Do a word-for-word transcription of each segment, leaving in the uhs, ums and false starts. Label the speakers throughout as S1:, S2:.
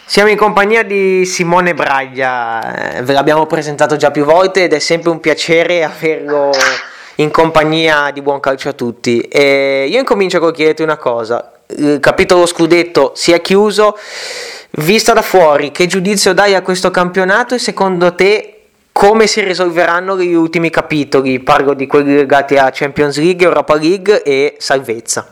S1: Siamo in compagnia di Simone Braglia, eh, ve l'abbiamo presentato già più volte ed è sempre un piacere averlo in compagnia di Buon Calcio a Tutti. E io incomincio con chiederti una cosa: il capitolo scudetto si è chiuso, vista da fuori, che giudizio dai a questo campionato e secondo te come si risolveranno gli ultimi capitoli? Parlo di quelli legati a Champions League, Europa League e salvezza.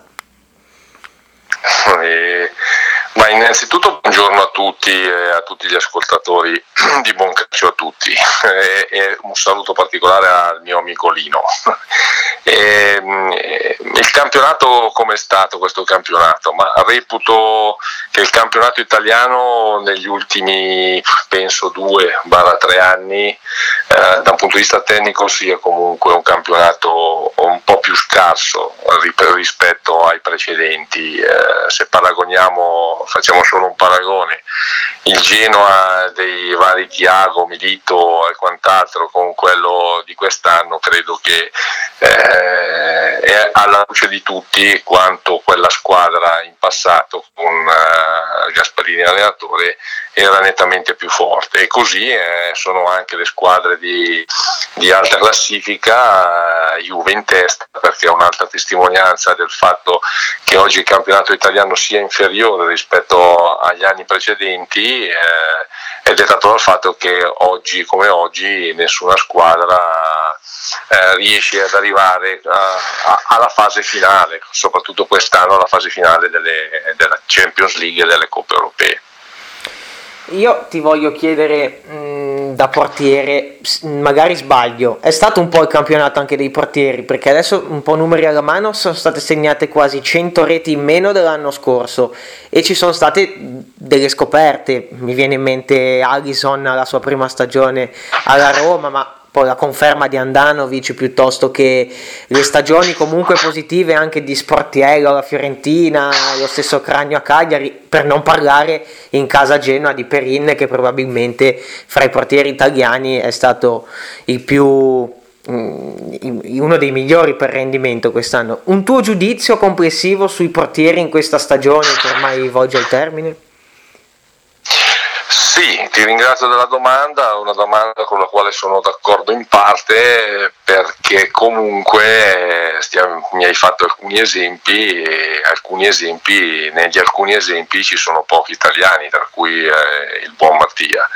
S2: E, ma innanzitutto buongiorno a tutti e a tutti gli ascoltatori di Buon Calcio a Tutti e, e un saluto particolare al mio amico Lino. E, e, il campionato com'è stato questo campionato? Ma reputo che il campionato italiano negli ultimi penso due tre anni eh, da un punto di vista tecnico sia comunque un campionato un po' più scarso rispetto ai precedenti. Eh, se paragoniamo, facciamo solo un paragone, il Genoa dei vari Thiago, Milito e quant'altro con quello di quest'anno, credo che eh, è alla luce di tutti quanto quella squadra in passato con eh, Gasperini allenatore era nettamente più forte, e così eh, sono anche le squadre di, di alta classifica, eh, Juve in testa, perché è un'altra testimonianza del fatto che oggi il campionato italiano sia inferiore rispetto agli anni precedenti, eh, ed è dato dal fatto che oggi come oggi nessuna squadra eh, riesce ad arrivare a, a, alla fase finale, soprattutto quest'anno alla fase finale delle, della Champions League e delle Coppe Europee.
S1: Io ti voglio chiedere mh, da portiere, magari sbaglio, è stato un po' il campionato anche dei portieri, perché adesso un po' numeri alla mano sono state segnate quasi cento reti in meno dell'anno scorso e ci sono state delle scoperte. Mi viene in mente Alisson alla sua prima stagione alla Roma, ma poi la conferma di Andanovic, piuttosto che le stagioni comunque positive anche di Sportiello alla Fiorentina, lo stesso Cragno a Cagliari, per non parlare in casa Genoa di Perin, che probabilmente fra i portieri italiani è stato il più uno dei migliori per rendimento quest'anno. Un tuo giudizio complessivo sui portieri in questa stagione che ormai volge al termine?
S2: Sì, ti ringrazio della domanda, una domanda con la quale sono d'accordo in parte, perché comunque stiamo, mi hai fatto alcuni esempi e alcuni esempi, negli alcuni esempi ci sono pochi italiani, tra cui eh, il buon Mattia.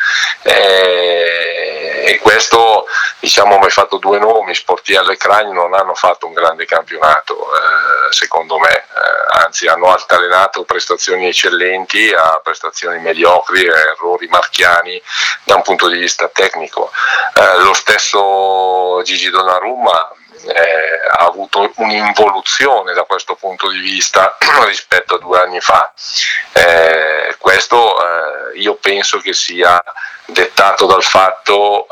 S2: E, e questo, diciamo, mi hai fatto due nomi, Sportiello e Cragno non hanno fatto un grande campionato, eh, secondo me, eh, anzi hanno alternato prestazioni eccellenti a prestazioni mediocri, errori marchiani da un punto di vista tecnico. Eh, lo stesso Gigi Donnarumma eh, ha avuto un'involuzione da questo punto di vista rispetto a due anni fa. Eh, questo eh, io penso che sia dettato dal fatto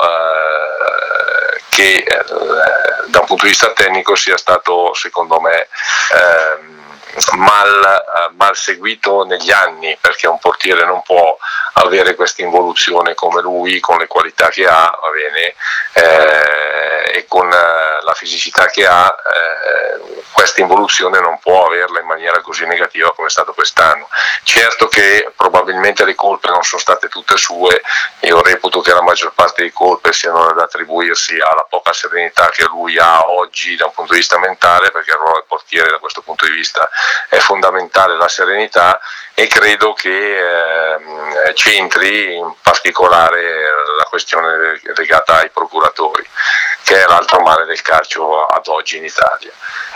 S2: eh, che eh, da un punto di vista tecnico sia stato, secondo me, eh, Mal, mal seguito negli anni, perché un portiere non può avere questa involuzione come lui, con le qualità che ha, va bene, eh, e con eh, la fisicità che ha, eh, questa involuzione non può averla in maniera così negativa come è stato quest'anno. Certo che probabilmente le colpe non sono state tutte sue, io reputo che la maggior parte di colpe siano da attribuirsi alla poca serenità che lui ha oggi da un punto di vista mentale, perché il ruolo del portiere da questo punto di vista è fondamentale, la serenità, e credo che eh, c'entri in particolare la questione legata ai procuratori, che è l'altro male del calcio ad oggi in Italia.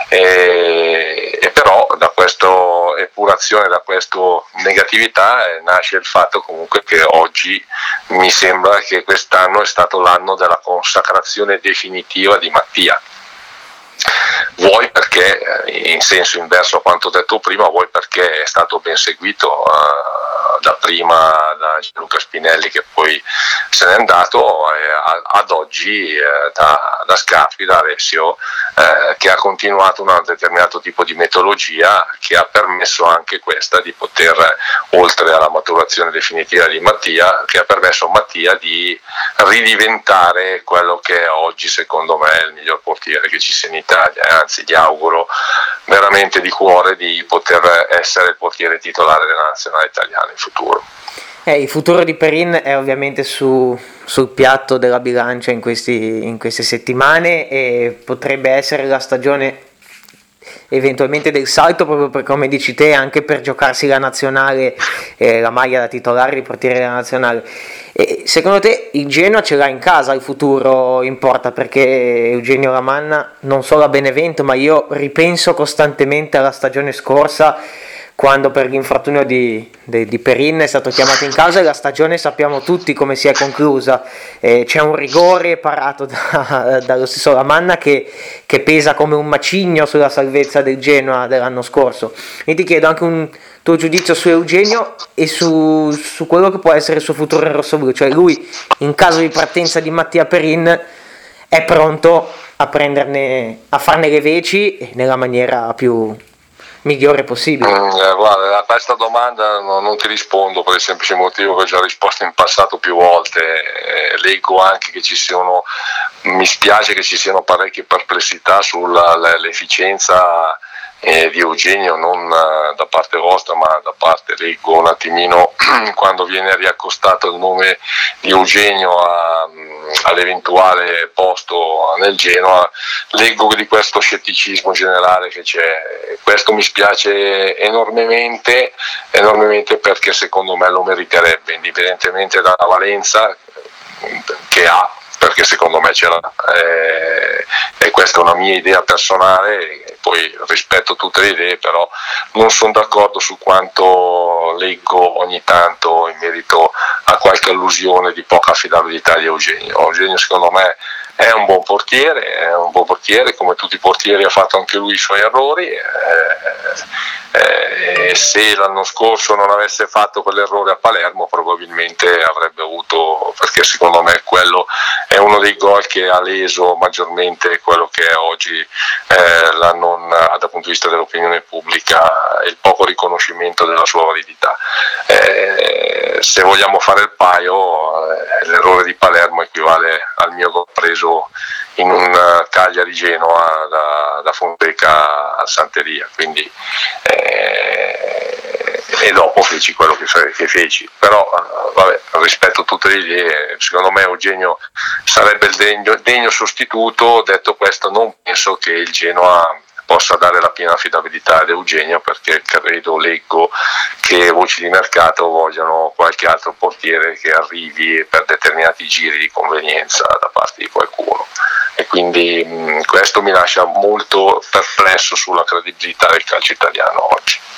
S2: E, e però da questa epurazione, da questa negatività eh, nasce il fatto comunque che oggi mi sembra che quest'anno è stato l'anno della consacrazione definitiva di Mattia. Vuoi perché, in senso inverso a quanto detto prima, vuoi perché è stato ben seguito uh, da prima da Luca Spinelli, che poi se n'è andato, e ad oggi eh, da, da Scarpi, da Alessio, eh, che ha continuato un determinato tipo di metodologia che ha permesso anche questa di poter, oltre alla maturazione definitiva di Mattia, che ha permesso a Mattia di ridiventare quello che è oggi secondo me il miglior portiere che ci sia in Italia. Anzi, gli auguro veramente di cuore di poter essere il portiere titolare della nazionale italiana in futuro.
S1: Eh, il futuro di Perin è ovviamente su, sul piatto della bilancia in, questi, in queste settimane, e potrebbe essere la stagione eventualmente del salto, proprio per come dici te, anche per giocarsi la nazionale, eh, la maglia da titolare di portiere della nazionale. E secondo te il Genoa ce l'ha in casa il futuro in porta? Perché Eugenio Ramanna non solo a Benevento, ma io ripenso costantemente alla stagione scorsa, quando per l'infortunio di, di, di Perin è stato chiamato in causa, e la stagione sappiamo tutti come si è conclusa. Eh, c'è un rigore parato da, dallo stesso Ramanna che, che pesa come un macigno sulla salvezza del Genoa dell'anno scorso. E ti chiedo anche un tuo giudizio su Eugenio e su, su quello che può essere il suo futuro in rossoblu, cioè lui in caso di partenza di Mattia Perin è pronto a prenderne, a farne le veci nella maniera più migliore possibile.
S2: Mm, eh, guarda, a questa domanda no, non ti rispondo, per il semplice motivo che ho già risposto in passato più volte. Eh, leggo anche che ci siano, mi spiace che ci siano parecchie perplessità sull'efficienza eh, di Eugenio, non uh, da parte vostra, ma da parte, leggo un attimino, quando viene riaccostato il nome di Eugenio a, all'eventuale posto nel Genoa, leggo di questo scetticismo generale che c'è. Questo mi spiace enormemente, enormemente perché secondo me lo meriterebbe, indipendentemente dalla valenza che ha, perché secondo me ce l'ha, eh, e questa è una mia idea personale, poi rispetto tutte le idee, però non sono d'accordo su quanto leggo ogni tanto in merito a qualche allusione di poca affidabilità di Eugenio. Eugenio secondo me è un buon portiere, è un buon portiere, come tutti i portieri ha fatto anche lui i suoi errori, eh, eh, e se l'anno scorso non avesse fatto quell'errore a Palermo probabilmente avrebbe avuto, perché secondo me quello è uno dei gol che ha leso maggiormente quello che è oggi eh, la non, dal punto di vista dell'opinione pubblica, il poco riconoscimento della sua validità. Eh, se vogliamo fare il paio, eh, l'errore di Palermo equivale al mio gol preso in un Cagliari-Genoa da, da Fonseca a Santeria, quindi eh, e dopo feci quello che, che feci, però eh, vabbè, rispetto tutte le idee, secondo me Eugenio sarebbe il degno, degno sostituto. Detto questo, non penso che il Genoa possa dare la piena affidabilità ad Eugenio, perché credo, leggo che voci di mercato vogliano qualche altro portiere che arrivi per determinati giri di convenienza da parte di qualcuno, e quindi mh, questo mi lascia molto perplesso sulla credibilità del calcio italiano oggi.